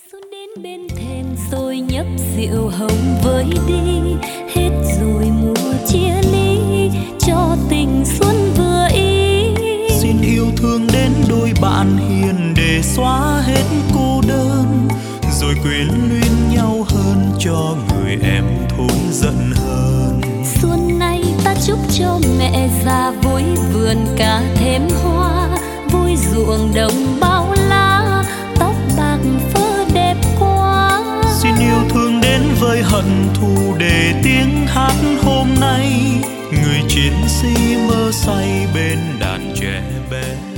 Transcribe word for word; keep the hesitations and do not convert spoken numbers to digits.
Xuân đến bên thềm rồi nhấp rượu hồng với đi, hết rồi mùa chia ly cho tình xuân vừa ý. Xin yêu thương đến đôi bạn hiền để xóa hết cô đơn, rồi quyến luyến nhau hơn cho người em thôi giận hơn. Xuân nay ta chúc cho mẹ già vui vườn cả thêm hoa, vui ruộng đồng bao la, tóc bạc phơ đẹp quá. Xin yêu thương đến với hận thù để tiếng hát hôm nay, người chiến sĩ mơ say bên đàn trẻ bé.